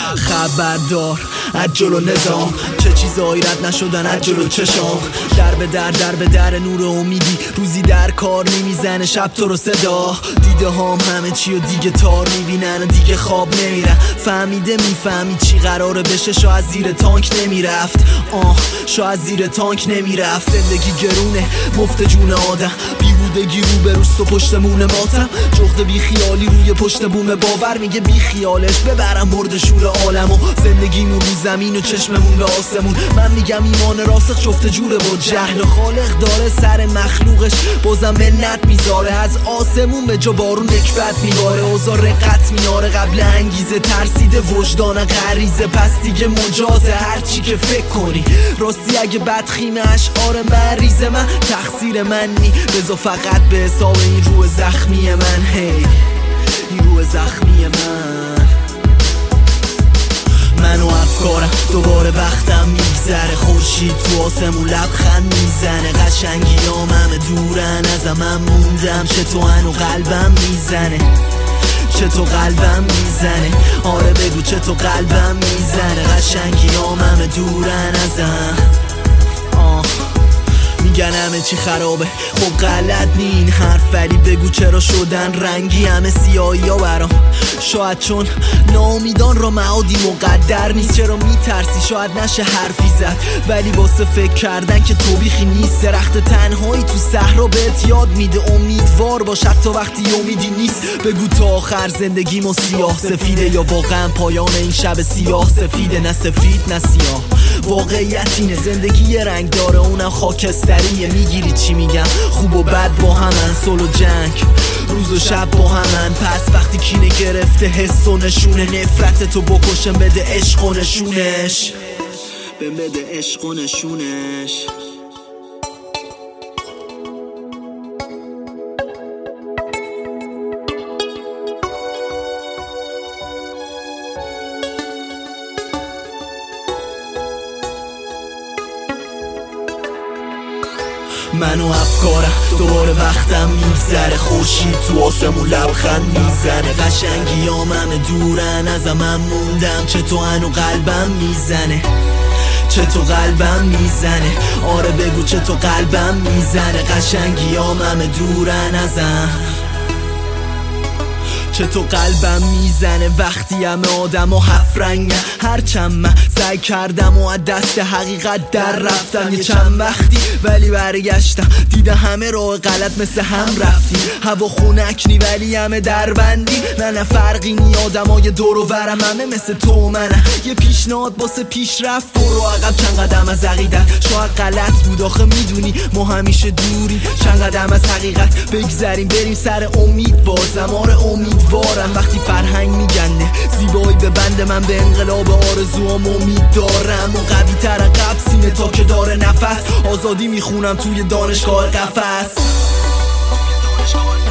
خبردار از جلو نظام، چه چیزایی رد نشدن از جلو چشام. در به در نور امیدی، روزی در کار نمیزنه شب تو رو صدا. دیده هام همه چی و دیگه تار میبینن و دیگه خواب نمیرن. فهمیده میفهمی چی قراره بشه، شاید زیر تانک نمیرفت. شاید زیر تانک نمیرفت. زندگی گرونه مفت جون آدم، بیهودگی رو به روست و پشتمون ماتم. جغد بی خیالی روی پشت بوم باور میگه بی خیالش ببرم مرد شور عالمو. زندگیمون رو زمین و چشممون به آسمون. من میگم ایمان راسخ شفت جوره با جهل. خالق داره سر مخلوقش بازم منت میذاره، از آسمون به جا بارون نکبت میباره. اوضاع رقت میاره قبل انگیزه، ترسیده وجدان غریزه. پس دیگه مجازه هر چی که فکر کنی. راستی اگه بدخیم اشعار من ریزه، من تقصیر من نی، بذار فقط به حساب این روح زخمی من. هی این روح زخمی من و افکارم دوباره وقتم میگذره. خورشید تو آسمون لبخند میزنه. قشنگیام همه دورن ازم، من موندم چه تو هنو قلبم میزنه، چه تو قلبم میزنه. آره بگو چه تو قلبم میزنه. قشنگیام همه دورن ازم، میگن همه چی خرابه، خب غلط نی این حرف، ولی بگو چرا شدن رنگی همه سیاهی ها برام. شاید چون ناامیدان را معادی مقدر نیست. چرا میترسی شاید نشه حرفی زد، ولی واسه فکر کردن که توبیخی نیست. درخت تنهایی تو صحرا بهت یاد میده امیدوار باش حتی وقتی امیدی نیست. بگو تا آخر زندگیمو سیاه سفیده، یا واقعا پایان این شب سیاه سفیده؟ نه سفید نه سیاه، واقعیت اینه زندگی یه رنگ داره اونم خاکستریه. میگیری چی میگم؟ خوب و بد با همن، صلح و جنگ روز و شب با همن. پس وقتی کینه گرفته حس و نشونه، نفرت تو بکشم بده عشق و نشونش، بده عشق و نشونش. من و افکارم دوباره وقتم میگذره. خورشید تو آسمون لبخند میزنه. قشنگیام همه دورن ازم، من موندم چه تو هنو قلبم میزنه، چه تو قلبم میزنه. آره بگو چه تو قلبم میزنه. قشنگیام همه دورن ازم، چه تو قلبم میزنه. وقتی همه آدم ها هفت رنگن، هرچند من سعی کردم و از دست حقیقت در رفتم یه چند وقتی، ولی برگشتم دیدم همه راه غلط مثل هم رفتیم. هوا خونک نی ولی همه در بندی، نه فرقی نی آدم های دور و برم همه مثل تو و منم. یه پیشنهاد باسه پیش رفت، برو عقب چند قدم از عقیدت. شاید غلط بود آخه میدونی ما همیشه دوری. چند قدم از حقیقت بگذریم بریم سر امید بازم. آره امیدوارم وقتی فرهنگ میگنده زیبایی به بند من، به انقلاب آرزوام امید دارم. و قوی تر قبل سینه تا که داره نفس، آزادی میخونم توی دانشگاه قفس.